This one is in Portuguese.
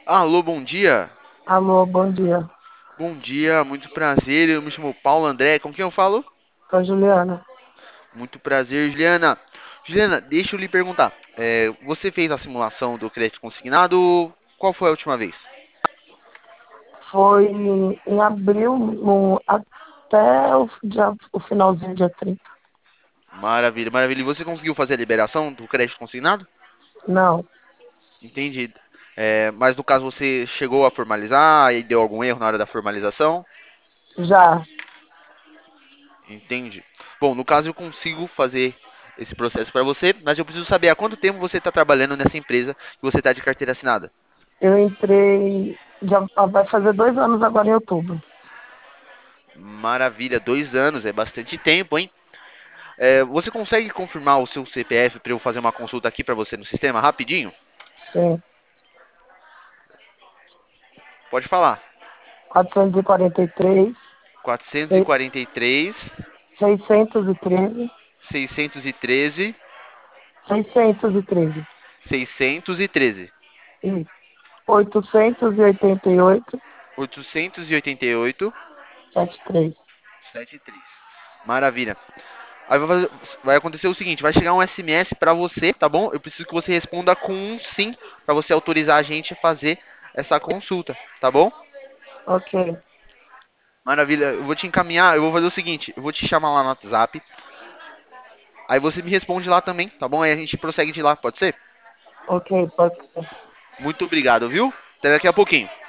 Alô, bom dia. Alô, bom dia. Bom dia, muito prazer. Eu me chamo Paulo André. Com quem eu falo? Sou Juliana. Muito prazer, Juliana. Juliana, deixa eu lhe perguntar. Você fez a simulação do crédito consignado? Qual foi a última vez? Foi em abril, até o finalzinho, dia 30. Maravilha, maravilha. E você conseguiu fazer a liberação do crédito consignado? Não, Entendi. Mas no caso você chegou a formalizar e deu algum erro na hora da formalização? já. Entendi. Bom, no caso eu consigo fazer esse processo para você, mas eu preciso saber há quanto tempo você está trabalhando nessa empresa que você está de carteira assinada. Eu entrei, já vai fazer 2 anos agora em outubro. Maravilha, 2 anos, é bastante tempo, hein? Você consegue confirmar o seu CPF para eu fazer uma consulta aqui para você no sistema rapidinho? Sim. Pode falar. 443, se- 443, 613, 613, 613. 613, Isso. 888, 888, 73. 73. Maravilha. Aí vai acontecer o seguinte, vai chegar um SMS para você, tá bom? Eu preciso que você responda com um sim para você autorizar a gente a fazer essa consulta, tá bom? Ok, Maravilha, eu vou te encaminhar, eu vou fazer o seguinte, eu vou te chamar lá no WhatsApp, aí você me responde lá também, tá bom? Aí a gente prossegue de lá, pode ser? ok, pode ser. Muito obrigado, viu? Até daqui a pouquinho.